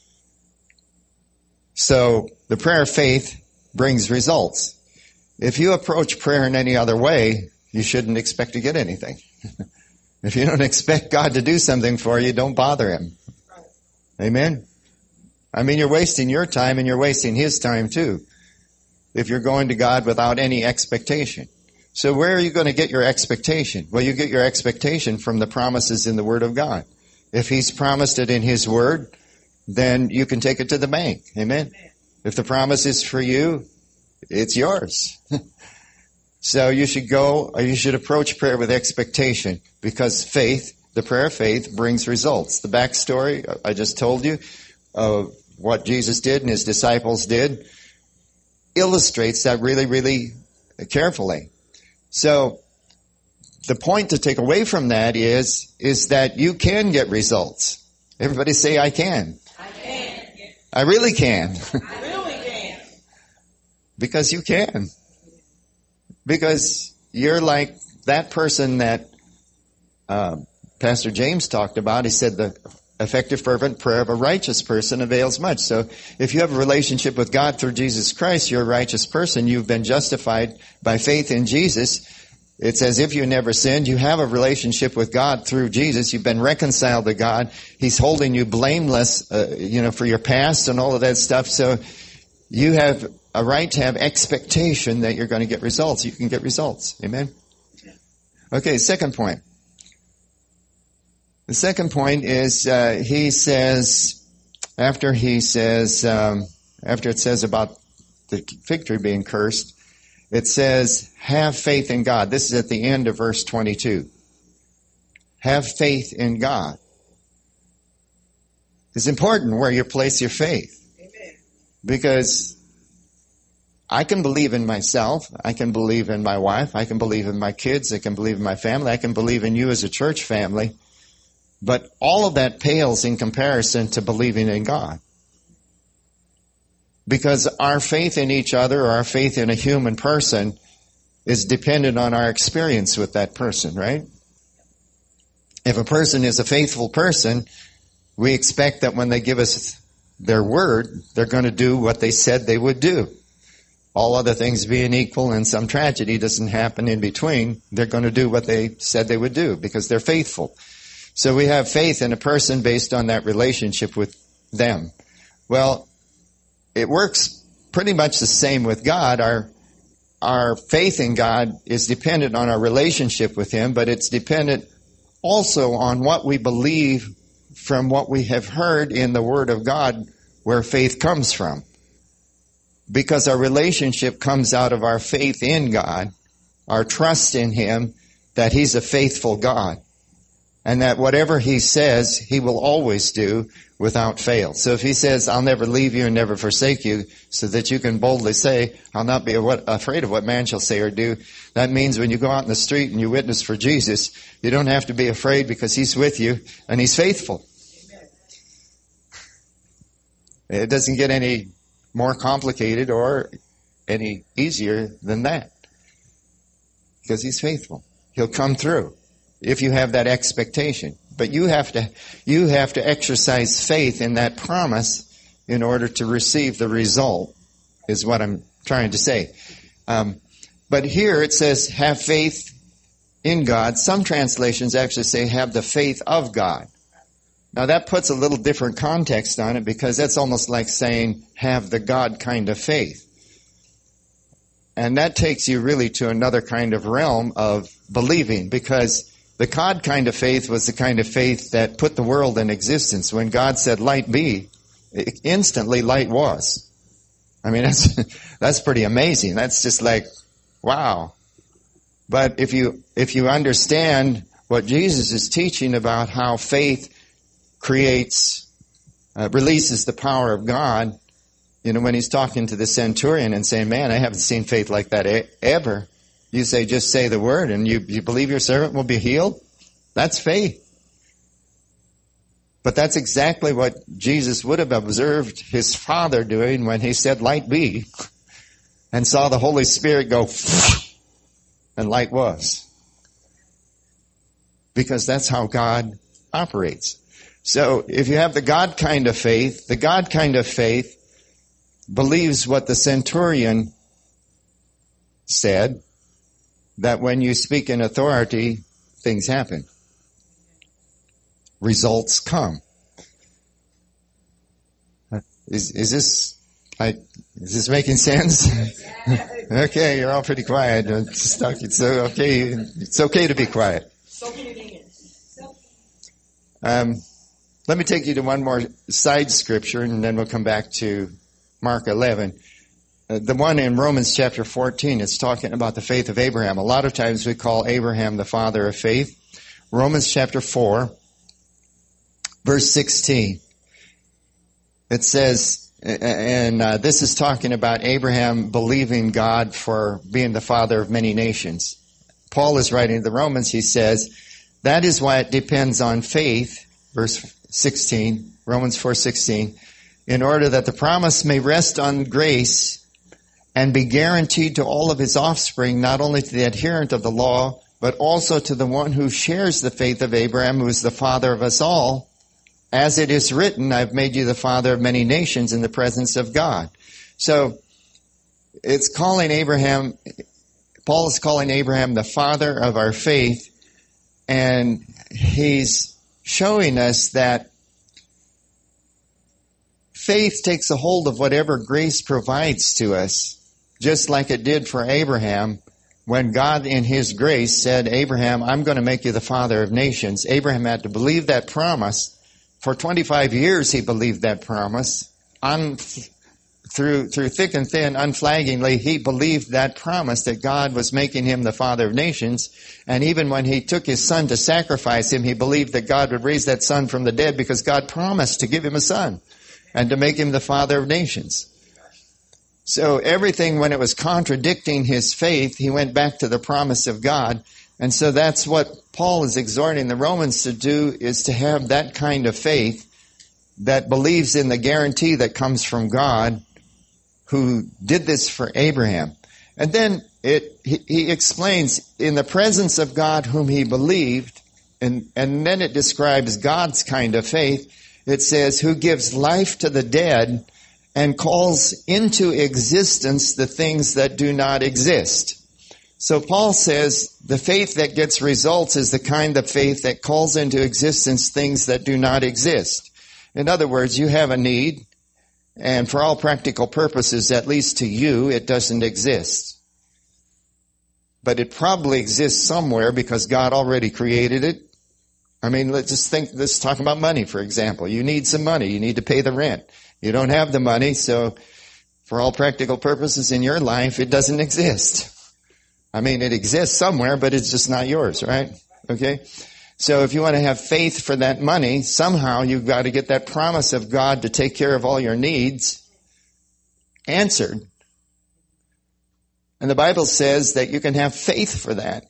So the prayer of faith brings results. If you approach prayer in any other way, you shouldn't expect to get anything. If you don't expect God to do something for you, don't bother Him. Amen? I mean, you're wasting your time and you're wasting His time too, if you're going to God without any expectation. So where are you going to get your expectation? Well, you get your expectation from the promises in the Word of God. If He's promised it in His Word, then you can take it to the bank. Amen? If the promise is for you, it's yours. So you should go, or you should approach prayer with expectation, because faith, the prayer of faith, brings results. The backstory I just told you of what Jesus did and His disciples did illustrates that really, really carefully. So the point to take away from that is, is that you can get results. Everybody say, I can. I can. I really can. I really can. Because you can. Because you're like that person that uh, Pastor James talked about. He said the effective fervent prayer of a righteous person avails much. So if you have a relationship with God through Jesus Christ, you're a righteous person. You've been justified by faith in Jesus. It's as if you never sinned. You have a relationship with God through Jesus. You've been reconciled to God. He's holding you blameless, uh, you know, for your past and all of that stuff. So you have a right to have expectation that you're going to get results. You can get results. Amen? Okay, second point. The second point is, uh, he says, after he says, um, after it says about the fig tree being cursed, it says, have faith in God. This is at the end of verse twenty-two. Have faith in God. It's important where you place your faith. Amen. Because I can believe in myself. I can believe in my wife. I can believe in my kids. I can believe in my family. I can believe in you as a church family. But all of that pales in comparison to believing in God. Because our faith in each other, or our faith in a human person, is dependent on our experience with that person, right? If a person is a faithful person, we expect that when they give us their word, they're going to do what they said they would do. All other things being equal, and some tragedy doesn't happen in between, they're going to do what they said they would do because they're faithful. So we have faith in a person based on that relationship with them. Well, it works pretty much the same with God. Our our faith in God is dependent on our relationship with Him, but it's dependent also on what we believe from what we have heard in the Word of God, where faith comes from. Because our relationship comes out of our faith in God, our trust in Him, that He's a faithful God, and that whatever He says, He will always do without fail. So if He says, I'll never leave you and never forsake you, so that you can boldly say, I'll not be afraid of what man shall say or do, that means when you go out in the street and you witness for Jesus, you don't have to be afraid because He's with you and He's faithful. It doesn't get any more complicated or any easier than that, because He's faithful. He'll come through if you have that expectation. But you have to, you have to exercise faith in that promise in order to receive the result, is what I'm trying to say. Um, but here it says, have faith in God. Some translations actually say, have the faith of God. Now that puts a little different context on it, because that's almost like saying, have the God kind of faith. And that takes you really to another kind of realm of believing, because the God kind of faith was the kind of faith that put the world in existence. When God said, light be, instantly light was. I mean, that's, that's pretty amazing. That's just like, wow. But if you, if you understand what Jesus is teaching about how faith creates, uh, releases the power of God, you know, when he's talking to the centurion and saying, man, I haven't seen faith like that e- ever. You say, just say the word and you, you believe your servant will be healed. That's faith. But that's exactly what Jesus would have observed his Father doing when he said, light be, and saw the Holy Spirit go, and light was. Because that's how God operates. So if you have the God kind of faith, the God kind of faith believes what the centurion said, that when you speak in authority, things happen. Results come. Is, is this, I, is this making sense? Okay, you're all pretty quiet. It's stuck. It's okay. It's okay to be quiet. Um, let me take you to one more side scripture, and then we'll come back to Mark eleven. Uh, the one in Romans chapter fourteen, it's talking about the faith of Abraham. A lot of times we call Abraham the father of faith. Romans chapter four, verse sixteen. It says, and uh, this is talking about Abraham believing God for being the father of many nations. Paul is writing to the Romans, he says, that is why it depends on faith, verse sixteen, Romans four sixteen, in order that the promise may rest on grace and be guaranteed to all of his offspring, not only to the adherent of the law, but also to the one who shares the faith of Abraham, who is the father of us all. As it is written, I've made you the father of many nations in the presence of God. So it's calling Abraham, Paul is calling Abraham the father of our faith, and he's showing us that faith takes a hold of whatever grace provides to us, just like it did for Abraham. When God in his grace said, Abraham, I'm going to make you the father of nations, Abraham had to believe that promise. For twenty-five years he believed that promise. Un, through, through thick and thin, unflaggingly, he believed that promise that God was making him the father of nations. And even when he took his son to sacrifice him, he believed that God would raise that son from the dead, because God promised to give him a son and to make him the father of nations. So everything, when it was contradicting his faith, he went back to the promise of God. And so that's what Paul is exhorting the Romans to do, is to have that kind of faith that believes in the guarantee that comes from God, who did this for Abraham. And then it, he, he explains, in the presence of God whom he believed, and, and then it describes God's kind of faith. It says, who gives life to the dead and calls into existence the things that do not exist. So Paul says the faith that gets results is the kind of faith that calls into existence things that do not exist. In other words, you have a need, and for all practical purposes, at least to you, it doesn't exist. But it probably exists somewhere, because God already created it. I mean, let's just think, let's talk about money, for example. You need some money. You need to pay the rent. You don't have the money, so for all practical purposes in your life, it doesn't exist. I mean, it exists somewhere, but it's just not yours, right? Okay? So if you want to have faith for that money, somehow you've got to get that promise of God to take care of all your needs answered. And the Bible says that you can have faith for that.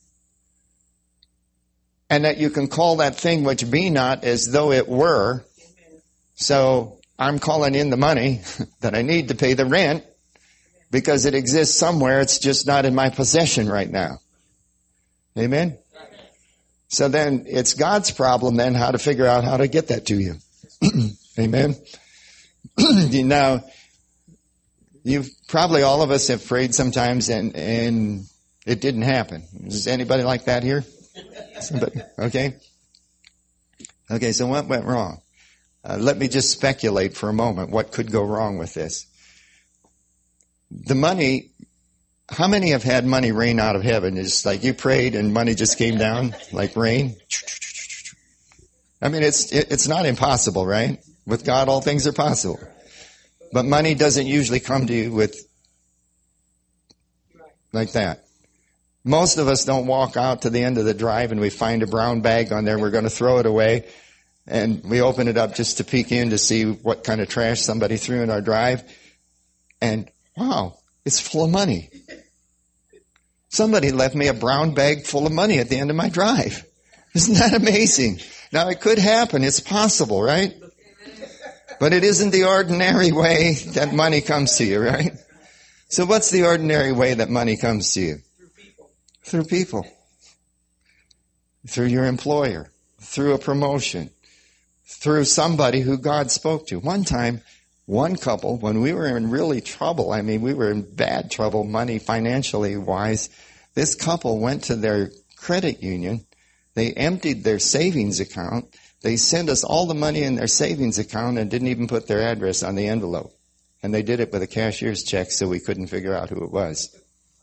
And that you can call that thing which be not as though it were. So I'm calling in the money that I need to pay the rent, because it exists somewhere. It's just not in my possession right now. Amen? So then it's God's problem then how to figure out how to get that to you. Amen? Now, you've probably all of us have prayed sometimes and, and it didn't happen. Is anybody like that here? Somebody? Okay. Okay, so what went wrong? Uh, let me just speculate for a moment what could go wrong with this. The money, how many have had money rain out of heaven? It's like you prayed and money just came down like rain? I mean, it's it, it's not impossible, right? With God, all things are possible. But money doesn't usually come to you with like that. Most of us don't walk out to the end of the drive and we find a brown bag on there. We're going to throw it away. And we open it up just to peek in to see what kind of trash somebody threw in our drive. And wow, it's full of money. Somebody left me a brown bag full of money at the end of my drive. Isn't that amazing? Now it could happen. It's possible, right? But it isn't the ordinary way that money comes to you, right? So what's the ordinary way that money comes to you? Through people. Through your employer. Through a promotion. Through somebody who God spoke to. One time, one couple, when we were in really trouble, I mean, we were in bad trouble, money financially wise, this couple went to their credit union. They emptied their savings account. They sent us all the money in their savings account and didn't even put their address on the envelope. And they did it with a cashier's check so we couldn't figure out who it was.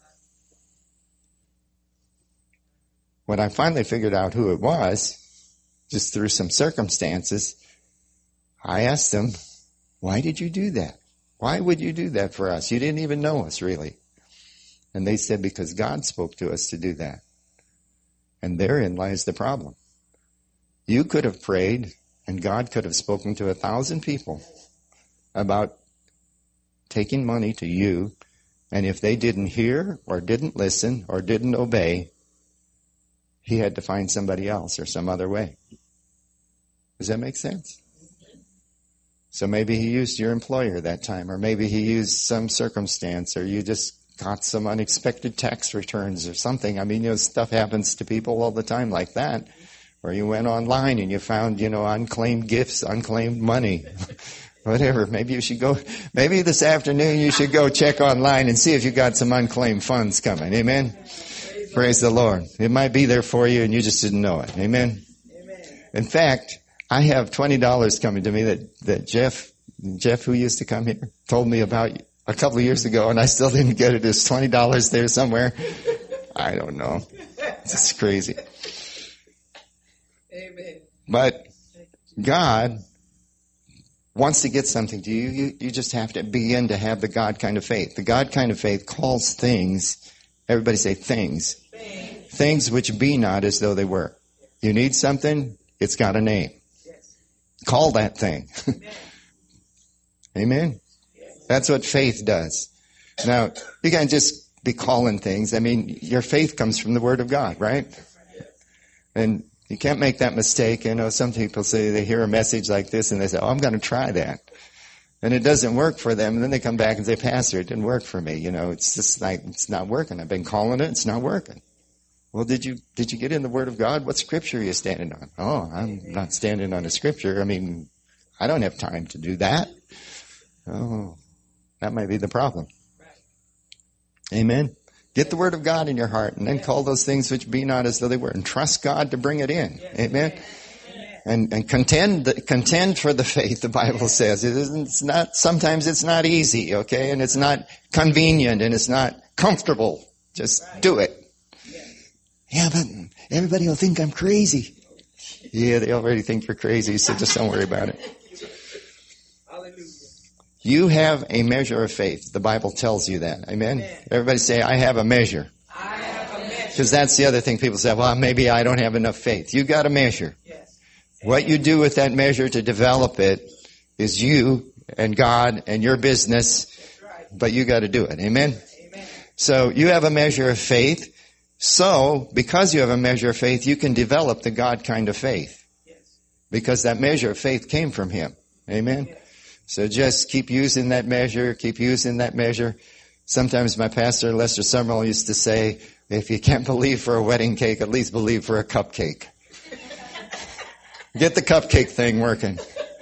When I finally figured out who it was, just through some circumstances, I asked them, why did you do that? Why would you do that for us? You didn't even know us, really. And they said, because God spoke to us to do that. And therein lies the problem. You could have prayed, and God could have spoken to a thousand people about taking money to you, and if they didn't hear, or didn't listen, or didn't obey, he had to find somebody else or some other way. Does that make sense? So maybe he used your employer that time, or maybe he used some circumstance, or you just got some unexpected tax returns or something. I mean, you know, stuff happens to people all the time like that. Or you went online and you found, you know, unclaimed gifts, unclaimed money, whatever. Maybe you should go, maybe this afternoon you should go check online and see if you got some unclaimed funds coming. Amen? Praise the Lord. It might be there for you and you just didn't know it. Amen? In fact, I have twenty dollars coming to me that, that Jeff, Jeff who used to come here, told me about a couple of years ago, and I still didn't get it. There's twenty dollars there somewhere. I don't know. It's crazy. Amen. But God wants to get something to you. you. You just have to begin to have the God kind of faith. The God kind of faith calls things, everybody say things, things, things which be not as though they were. You need something, it's got a name. Yes. Call that thing. Amen? Yes. That's what faith does. Now, you can't just be calling things. I mean, your faith comes from the Word of God, right? And you can't make that mistake. You know, some people say they hear a message like this and they say, oh, I'm going to try that. And it doesn't work for them. And then they come back and say, Pastor, it didn't work for me. You know, it's just like, it's not working. I've been calling it. It's not working. Well, did you, did you get in the Word of God? What scripture are you standing on? Oh, I'm not standing on a scripture. I mean, I don't have time to do that. Oh, that might be the problem. Amen. Get the Word of God in your heart and then call those things which be not as though they were and trust God to bring it in. Amen. And, and contend, contend for the faith, the Bible says. It isn't, it's not, sometimes it's not easy, okay? And it's not convenient and it's not comfortable. Just do it. Yeah, but everybody will think I'm crazy. Yeah, they already think you're crazy, so just don't worry about it. You have a measure of faith. The Bible tells you that. Amen? Amen. Everybody say, I have a measure. I have a measure. Because that's the other thing people say, well, maybe I don't have enough faith. You got a measure. Yes. What you do with that measure to develop it is you and God and your business, right. But you got to do it. Amen? Amen? So you have a measure of faith. So, because you have a measure of faith, you can develop the God kind of faith. Yes. Because that measure of faith came from Him. Amen? Yes. So just keep using that measure, keep using that measure. Sometimes my pastor, Lester Summerall, used to say, If you can't believe for a wedding cake, at least believe for a cupcake. Get the cupcake thing working.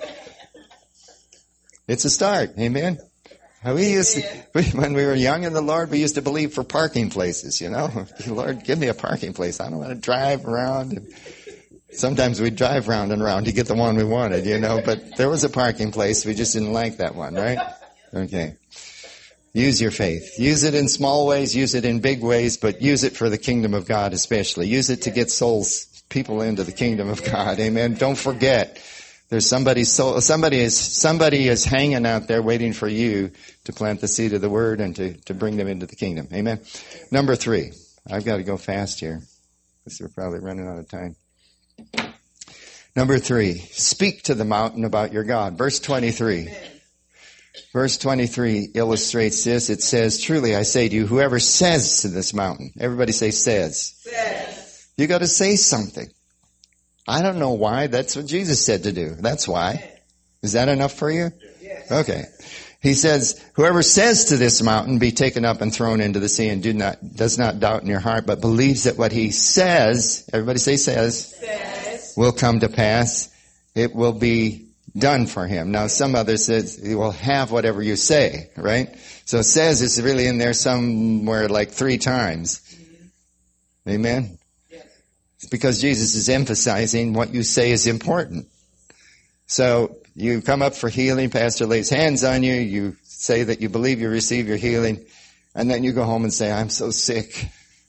It's a start. Amen. We used to, when we were young in the Lord, we used to believe for parking places, you know. Lord, give me a parking place. I don't want to drive around. And sometimes we'd drive round and round to get the one we wanted, you know. But there was a parking place. We just didn't like that one, right? Okay. Use your faith. Use it in small ways. Use it in big ways. But use it for the kingdom of God especially. Use it to get souls, people into the kingdom of God. Amen. Don't forget. There's somebody, soul, somebody is, somebody is hanging out there waiting for you to plant the seed of the word and to, to bring them into the kingdom. Amen. Number three. I've got to go fast here, because we're probably running out of time. Number three. Speak to the mountain about your God. Verse twenty-three. Amen. Verse twenty-three illustrates this. It says, truly I say to you, whoever says to this mountain, everybody say says. Says. You got to say something. I don't know why. That's what Jesus said to do. That's why. Is that enough for you? Yes. Okay. He says, whoever says to this mountain, be taken up and thrown into the sea, and do not, does not doubt in your heart, but believes that what he says, everybody say says, Says. will come to pass. It will be done for him. Now, some others says he will have whatever you say, right? So says is really in there somewhere like three times. Mm-hmm. Amen? It's because Jesus is emphasizing what you say is important. So you come up for healing, pastor lays hands on you, you say that you believe you receive your healing, and then you go home and say, I'm so sick.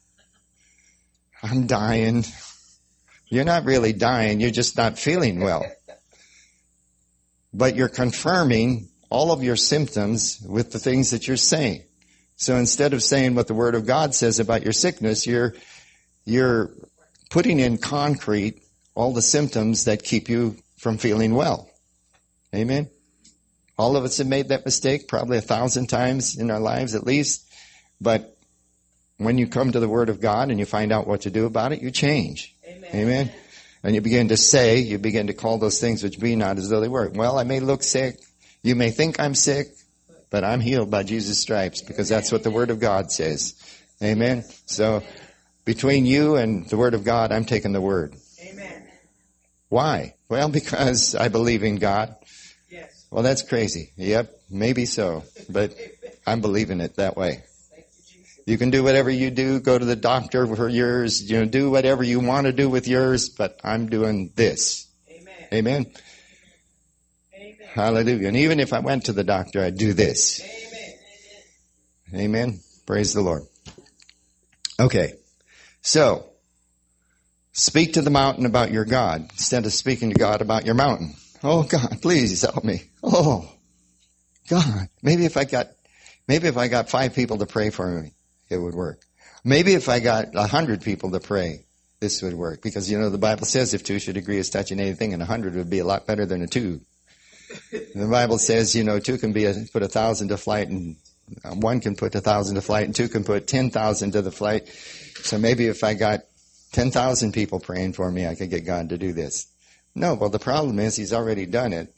I'm dying. You're not really dying, you're just not feeling well. But you're confirming all of your symptoms with the things that you're saying. So instead of saying what the Word of God says about your sickness, you're you're putting in concrete all the symptoms that keep you from feeling well. Amen? All of us have made that mistake probably a thousand times in our lives at least. But when you come to the Word of God and you find out what to do about it, you change. Amen. Amen? And you begin to say, you begin to call those things which be not as though they were. Well, I may look sick. You may think I'm sick, but I'm healed by Jesus' stripes, because that's what the Word of God says. Amen? So between you and the Word of God, I'm taking the Word. Amen. Why? Well, because I believe in God. Yes. Well, that's crazy. Yep, maybe so. But I'm believing it that way. You can do whatever you do, go to the doctor for yours, you know, do whatever you want to do with yours, but I'm doing this. Amen. Amen. Amen. Hallelujah. And even if I went to the doctor, I'd do this. Amen. Amen. Praise the Lord. Okay. So, speak to the mountain about your God instead of speaking to God about your mountain. Oh God, please help me. Oh God, maybe if I got, maybe if I got five people to pray for me, it would work. Maybe if I got a hundred people to pray, this would work. Because, you know, the Bible says if two should agree as touching anything, and a hundred would be a lot better than a two. The Bible says, you know, two can be a, put a thousand to flight, and one can put a thousand to flight, and two can put ten thousand to the flight. So maybe if I got ten thousand people praying for me, I could get God to do this. No, well, the problem is he's already done it.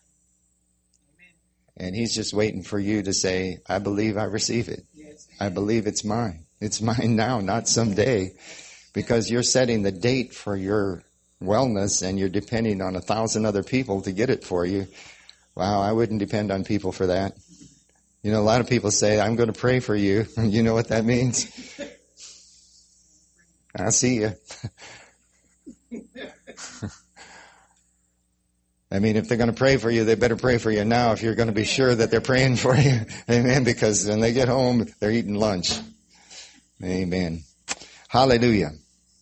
And he's just waiting for you to say, I believe I receive it. I believe it's mine. It's mine now, not someday. Because you're setting the date for your wellness and you're depending on a thousand other people to get it for you. Wow, I wouldn't depend on people for that. You know, a lot of people say, I'm going to pray for you. You know what that means? I'll see you. I mean, if they're going to pray for you, they better pray for you now if you're going to be sure that they're praying for you. Amen. Because when they get home, they're eating lunch. Amen. Hallelujah.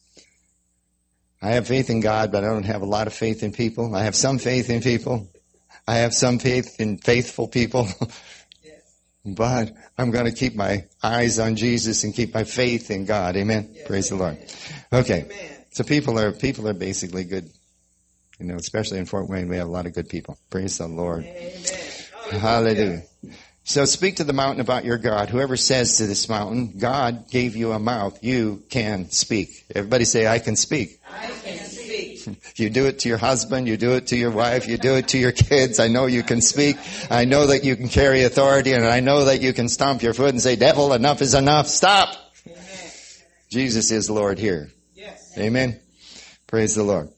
I have faith in God, but I don't have a lot of faith in people. I have some faith in people. I have some faith in faithful people. But I'm going to keep my eyes on Jesus and keep my faith in God. Amen. Yes, Praise amen. The Lord. Okay. Amen. So people are, people are basically good. You know, especially in Fort Wayne, we have a lot of good people. Praise the Lord. Amen. Hallelujah. So speak to the mountain about your God. Whoever says to this mountain, God gave you a mouth, you can speak. Everybody say, I can speak. I can speak. You do it to your husband, you do it to your wife, you do it to your kids. I know you can speak. I know that you can carry authority, and I know that you can stomp your foot and say, devil, enough is enough. Stop. Amen. Jesus is Lord here. Yes. Amen. Praise the Lord.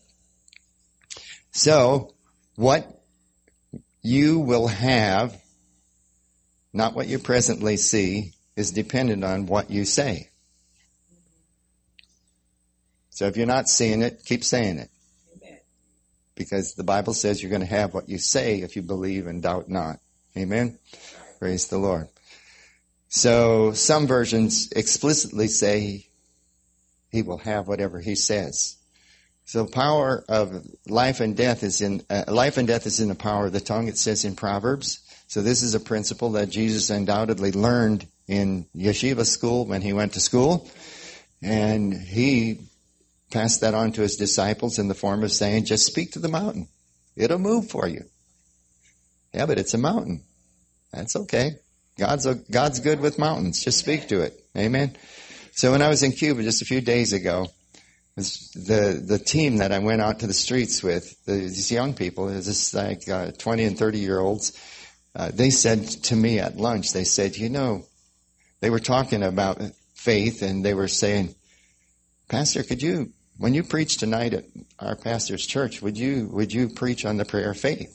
So, what you will have, not what you presently see, is dependent on what you say. So if you're not seeing it, keep saying it. Amen. Because the Bible says you're going to have what you say if you believe and doubt not. Amen. Praise the Lord. So some versions explicitly say he will have whatever he says. So power of life and death is in uh, life and death is in the power of the tongue. It says in Proverbs. So this is a principle that Jesus undoubtedly learned in yeshiva school when he went to school, and he passed that on to his disciples in the form of saying, "Just speak to the mountain; it'll move for you." Yeah, but it's a mountain. That's okay. God's a, God's good with mountains. Just speak to it. Amen. So when I was in Cuba just a few days ago, the the team that I went out to the streets with, the, these young people, it was just like uh, twenty and thirty year olds, uh, they said to me at lunch, they said, you know, they were talking about faith, and they were saying, "Pastor, could you, when you preach tonight at our pastor's church, would you would you preach on the prayer of faith?"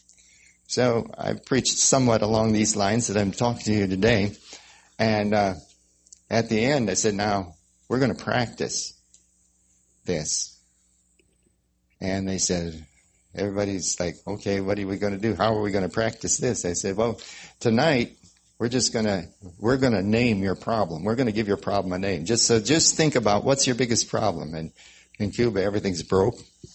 So I preached somewhat along these lines that I'm talking to you today, and uh, at the end I said, "Now we're going to practice this." And they said, everybody's like, "Okay, what are we going to do? How are we going to practice this?" I said, "Well, tonight we're just going to, we're going to name your problem. We're going to give your problem a name. Just so just think about what's your biggest problem." And in Cuba, everything's broke.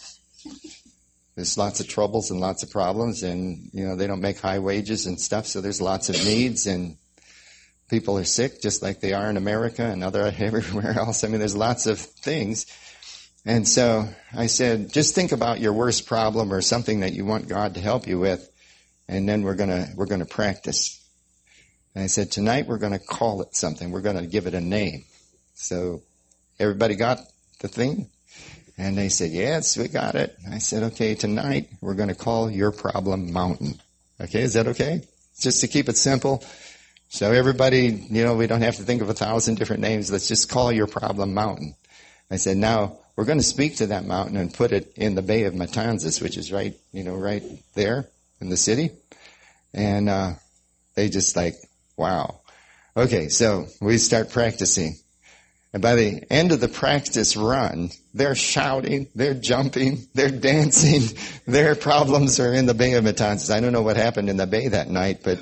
There's lots of troubles and lots of problems, and, you know, they don't make high wages and stuff, so there's lots of needs, and people are sick just like they are in America and other everywhere else. I mean, there's lots of things. And so I said, just think about your worst problem or something that you want God to help you with, and then we're gonna we're gonna practice. And I said, tonight we're gonna call it something. We're gonna give it a name. So everybody got the thing? And they said, yes, we got it. I said, okay, tonight we're going to call your problem mountain. Okay, is that okay? Just to keep it simple. So everybody, you know, we don't have to think of a thousand different names. Let's just call your problem mountain. I said, now we're going to speak to that mountain and put it in the Bay of Matanzas, which is right, you know, right there in the city. And uh, they just like, wow. Okay, so we start practicing. And by the end of the practice run, they're shouting, they're jumping, they're dancing. Their problems are in the Bay of Matanzas. I don't know what happened in the bay that night, but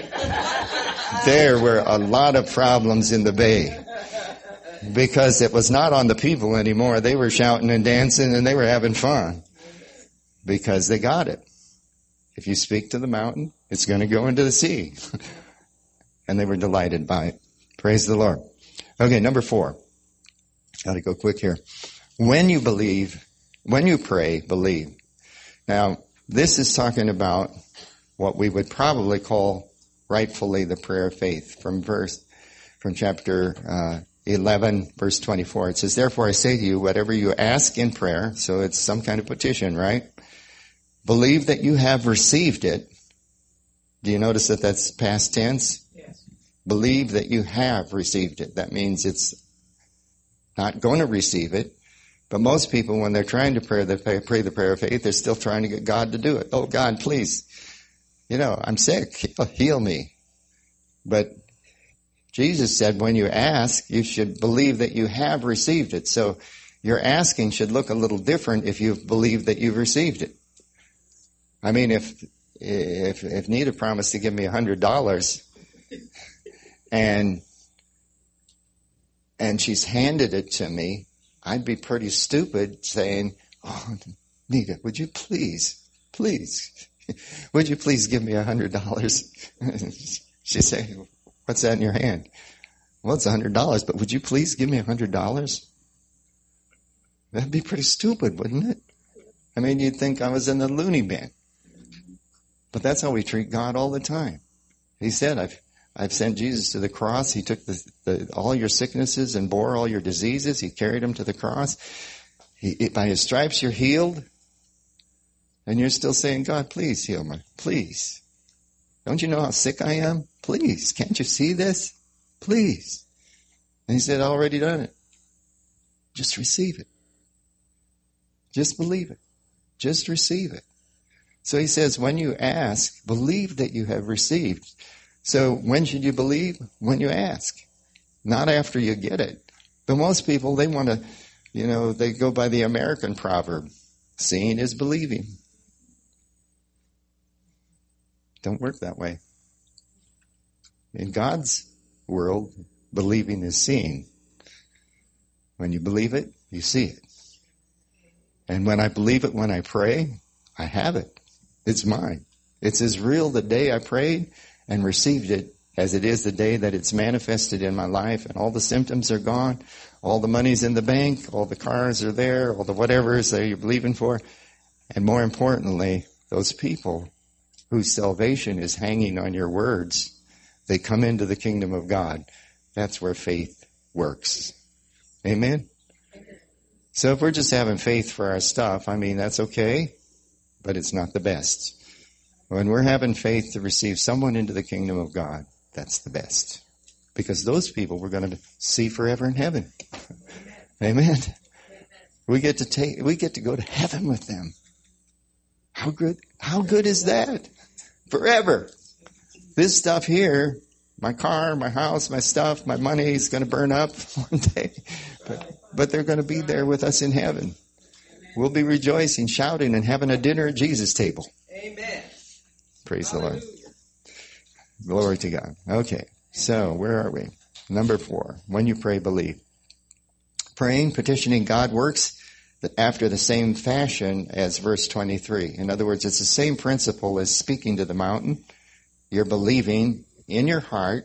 there were a lot of problems in the bay. Because it was not on the people anymore. They were shouting and dancing, and they were having fun. Because they got it. If you speak to the mountain, it's going to go into the sea. And they were delighted by it. Praise the Lord. Okay, number four. Got to go quick here. When you believe, when you pray, believe. Now, this is talking about what we would probably call rightfully the prayer of faith from verse, from chapter uh, eleven, verse twenty-four. It says, therefore I say to you, whatever you ask in prayer, so it's some kind of petition, right? Believe that you have received it. Do you notice that that's past tense? Yes. Believe that you have received it. That means it's not going to receive it. But most people, when they're trying to pray the, pray the prayer of faith, they're still trying to get God to do it. Oh, God, please. You know, I'm sick. Heal, heal me. But Jesus said when you ask, you should believe that you have received it. So your asking should look a little different if you believe that you've received it. I mean, if if if Nita promised to give me a hundred dollars and and she's handed it to me, I'd be pretty stupid saying, oh, Nita, would you please, please, would you please give me a hundred dollars? She'd say, what's that in your hand? Well, it's a hundred dollars, but would you please give me a hundred dollars? That'd be pretty stupid, wouldn't it? I mean, you'd think I was in the loony bin. But that's how we treat God all the time. He said, I've I've sent Jesus to the cross. He took the, the, all your sicknesses and bore all your diseases. He carried them to the cross. He, by his stripes you're healed. And you're still saying, God, please heal me. Please. Don't you know how sick I am? Please. Can't you see this? Please. And he said, I already done it. Just receive it. Just believe it. Just receive it. So he says, when you ask, believe that you have received. So when should you believe? When you ask. Not after you get it. But most people, they want to, you know, they go by the American proverb. Seeing is believing. Don't work that way. In God's world, believing is seeing. When you believe it, you see it. And when I believe it, when I pray, I have it. It's mine. It's as real the day I prayed and received it as it is the day that it's manifested in my life, and all the symptoms are gone, all the money's in the bank, all the cars are there, all the whatever it is that you're believing for. And more importantly, those people whose salvation is hanging on your words, they come into the kingdom of God. That's where faith works. Amen? So if we're just having faith for our stuff, I mean, that's okay, but it's not the best. When we're having faith to receive someone into the kingdom of God, that's the best. Because those people we're going to see forever in heaven. Amen. We get to take, we get to go to heaven with them. How good, how good is that? Forever. This stuff here, my car, my house, my stuff, my money is going to burn up one day. But, but they're going to be there with us in heaven. We'll be rejoicing, shouting, and having a dinner at Jesus' table. Amen. Praise Hallelujah. the Lord. Glory to God. Okay, so where are we? Number four, when you pray, believe. Praying, petitioning God works after the same fashion as verse twenty-three. In other words, it's the same principle as speaking to the mountain. You're believing in your heart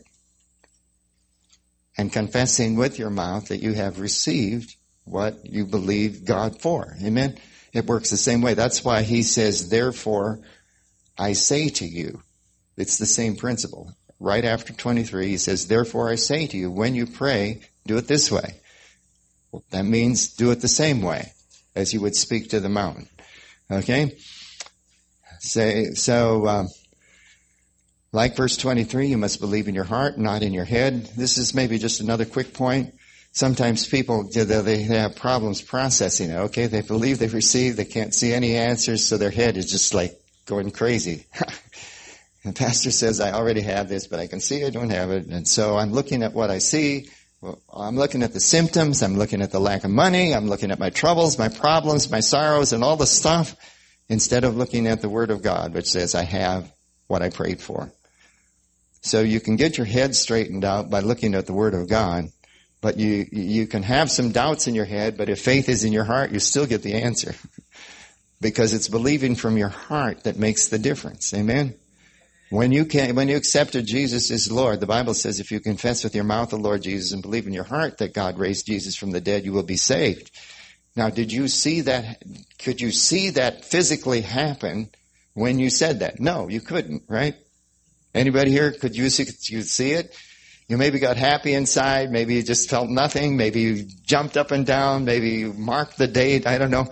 and confessing with your mouth that you have received what you believe God for. Amen? It works the same way. That's why he says, therefore, I say to you. It's the same principle. Right after twenty-three, he says, therefore I say to you, when you pray, do it this way. Well, that means do it the same way as you would speak to the mountain. Okay? Say, so, um, like verse twenty-three, you must believe in your heart, not in your head. This is maybe just another quick point. Sometimes people, they have problems processing it. Okay, they believe they've received, they can't see any answers, so their head is just like going crazy. The pastor says, I already have this, but I can see I don't have it. And so I'm looking at what I see. Well, I'm looking at the symptoms. I'm looking at the lack of money. I'm looking at my troubles, my problems, my sorrows, and all the stuff, instead of looking at the Word of God, which says, I have what I prayed for. So you can get your head straightened out by looking at the Word of God, but you, you can have some doubts in your head, but if faith is in your heart, you still get the answer. Because it's believing from your heart that makes the difference. Amen? When you can, when you accepted Jesus as Lord, the Bible says if you confess with your mouth the Lord Jesus and believe in your heart that God raised Jesus from the dead, you will be saved. Now, did you see that, could you see that physically happen when you said that? No, you couldn't, right? Anybody here, could you see, could you see it? You maybe got happy inside, maybe you just felt nothing, maybe you jumped up and down, maybe you marked the date, I don't know.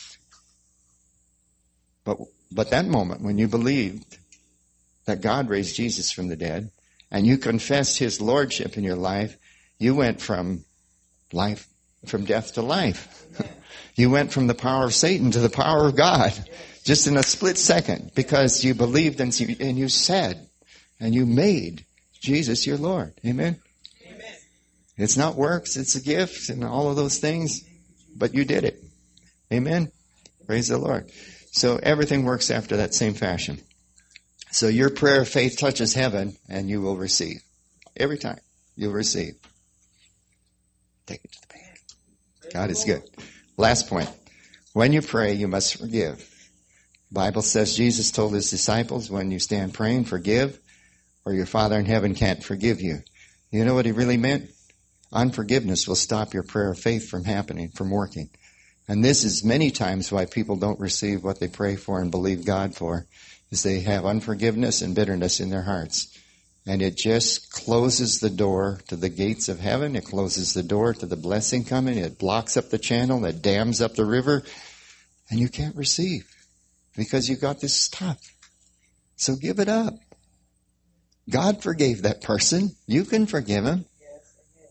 But, but that moment when you believed that God raised Jesus from the dead, and you confessed His Lordship in your life, you went from life, from death to life. You went from the power of Satan to the power of God, just in a split second, because you believed and you, and you said, and you made Jesus your Lord. Amen? Amen? It's not works, it's a gift, and all of those things, but you did it. Amen? Praise the Lord. So everything works after that same fashion. So your prayer of faith touches heaven, and you will receive. Every time, you'll receive. Take it to the bank. God is good. Last point. When you pray, you must forgive. The Bible says Jesus told His disciples, when you stand praying, forgive, or your Father in heaven can't forgive you. You know what He really meant? Unforgiveness will stop your prayer of faith from happening, from working. And this is many times why people don't receive what they pray for and believe God for. Is they have unforgiveness and bitterness in their hearts. And it just closes the door to the gates of heaven. It closes the door to the blessing coming. It blocks up the channel. It dams up the river. And you can't receive because you got this stuff. So give it up. God forgave that person. You can forgive him.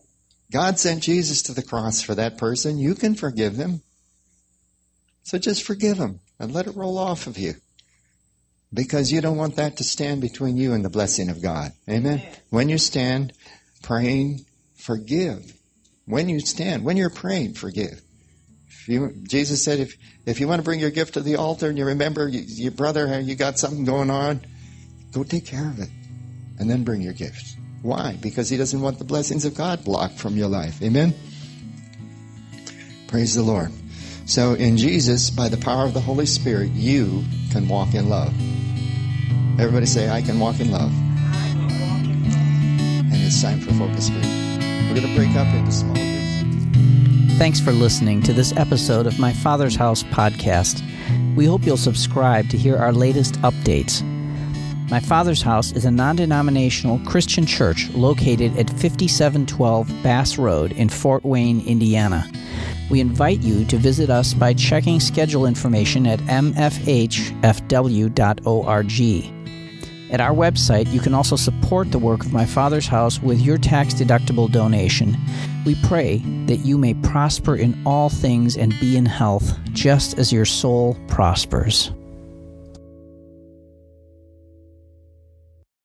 God sent Jesus to the cross for that person. You can forgive them. So just forgive them and let it roll off of you. Because you don't want that to stand between you and the blessing of God. Amen? Amen. When you stand praying, forgive. When you stand, when you're praying, forgive. If you, Jesus said, if, if you want to bring your gift to the altar and you remember you, your brother, you got something going on, go take care of it. And then bring your gift. Why? Because he doesn't want the blessings of God blocked from your life. Amen? Praise the Lord. So in Jesus, by the power of the Holy Spirit, you can walk in love. Everybody say, I can walk in love. And it's time for Focus Group. We're going to break up into small groups. Thanks for listening to this episode of My Father's House podcast. We hope you'll subscribe to hear our latest updates. My Father's House is a non-denominational Christian church located at fifty-seven twelve Bass Road in Fort Wayne, Indiana. We invite you to visit us by checking schedule information at m f h f w dot org. At our website, you can also support the work of My Father's House with your tax-deductible donation. We pray that you may prosper in all things and be in health, just as your soul prospers.